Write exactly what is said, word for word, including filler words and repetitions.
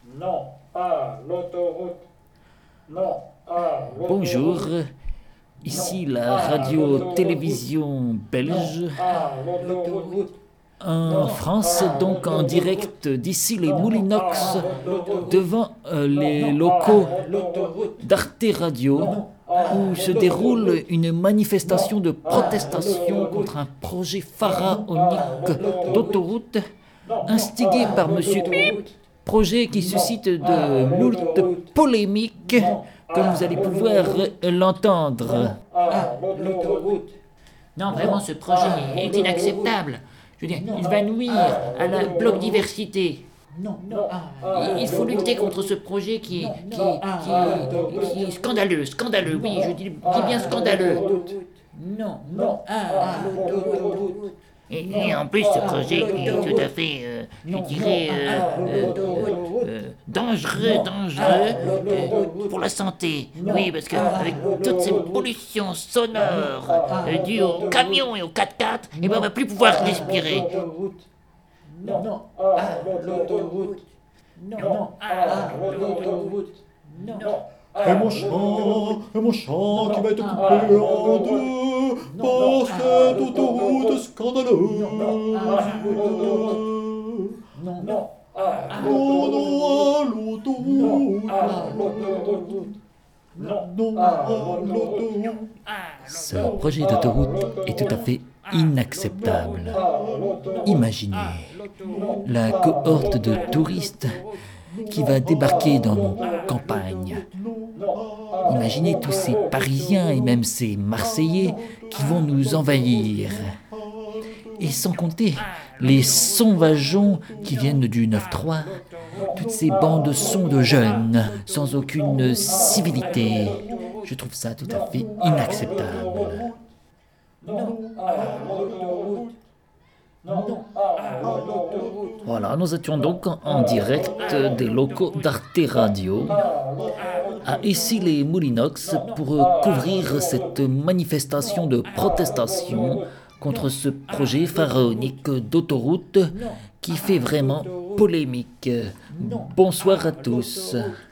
Non à l'autoroute. Non à l'autoroute. Bonjour, ici la radio-télévision belge. Non à l'autoroute. En France, donc en direct d'ici les Moulinox, devant euh, les locaux d'Arte Radio, où se déroule une manifestation de protestation contre un projet pharaonique d'autoroute instigé par Monsieur Pip, projet qui suscite de moult polémiques, comme vous allez pouvoir l'entendre. Non, vraiment, ce projet est inacceptable. Je veux dire, il va nuire à la biodiversité. Non Il il faut lutter contre ce projet qui est, qui, qui, qui est scandaleux, scandaleux, oui, je dis, dis bien scandaleux. Non, non à l'autoroute. Et, et en plus, ce projet est tout à fait, euh, je dirais, euh, euh, euh, dangereux, dangereux euh, pour la santé. Oui, parce qu'avec toutes ces pollutions sonores euh, dues aux camions et aux quatre-quatre, eh ben, on va plus pouvoir respirer. Non à l'autoroute. Non à l'autoroute. Non. Et mon champ, et mon champ qui va être coupé en deux par cette autoroute scandaleuse. Non, non à Non, non à l'autoroute. Non, Non à l'autoroute. Ce projet d'autoroute est tout à fait inacceptable. Imaginez la cohorte de touristes qui va débarquer dans nos campagnes. Imaginez tous ces Parisiens et même ces Marseillais qui vont nous envahir. Et sans compter les sauvageons qui viennent du neuf trois, toutes ces bandes sons de jeunes sans aucune civilité. Je trouve ça tout à fait inacceptable. Non à l'autoroute. Non à l'autoroute. Voilà, nous étions donc en direct des locaux d'Arte Radio à Issy-les-Moulineaux pour couvrir cette manifestation de protestation contre ce projet pharaonique d'autoroute qui fait vraiment polémique. Bonsoir à tous.